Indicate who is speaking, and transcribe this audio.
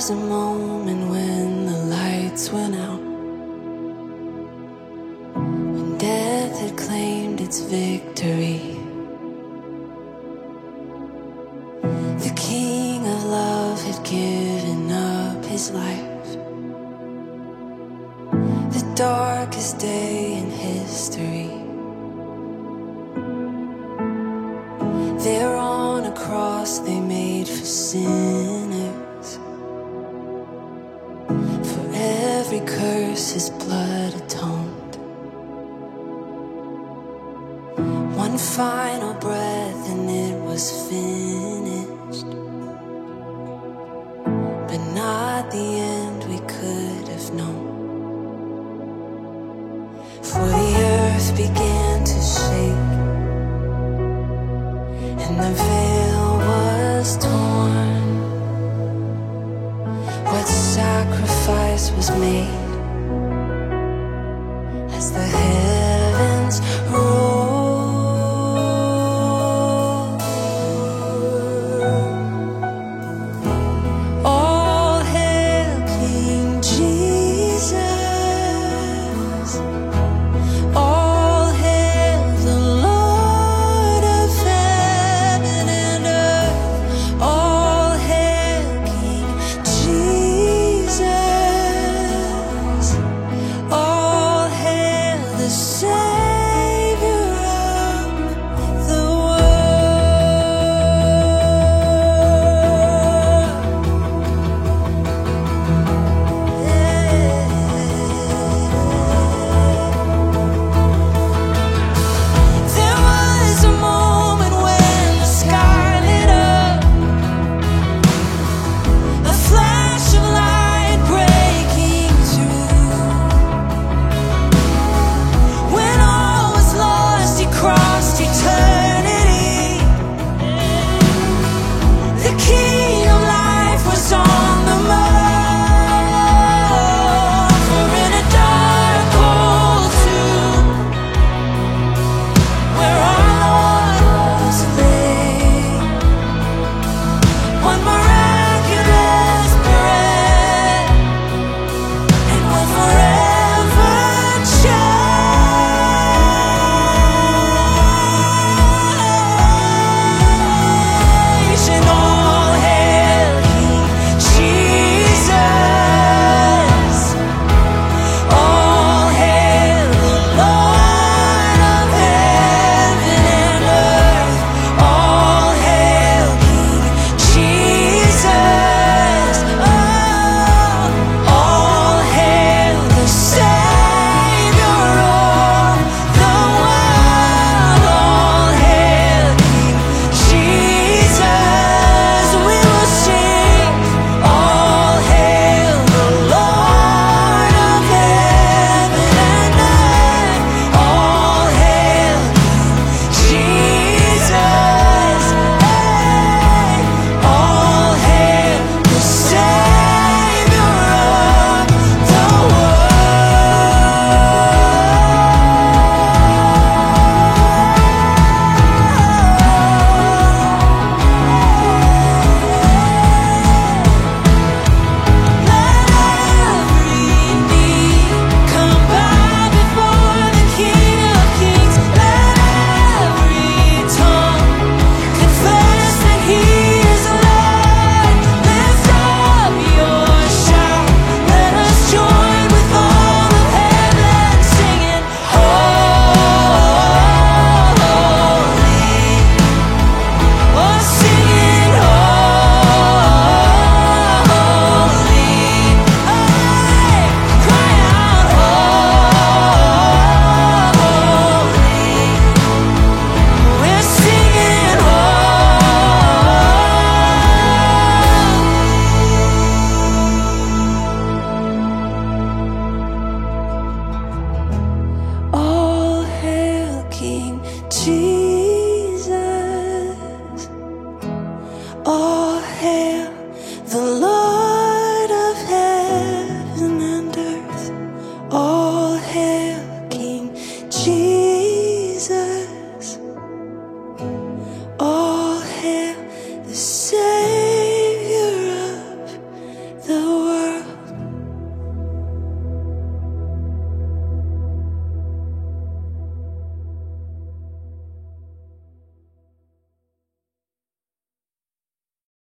Speaker 1: was a moment when the lights went out, when death had claimed its victory. The king of love had given up his life, the darkest day in history. There on a cross they made for sinners, for every curse his blood atoned. One final breath and it was finished, but not the end we could have known. For the earth began to shake, and the veil was torn. What sacrifice was made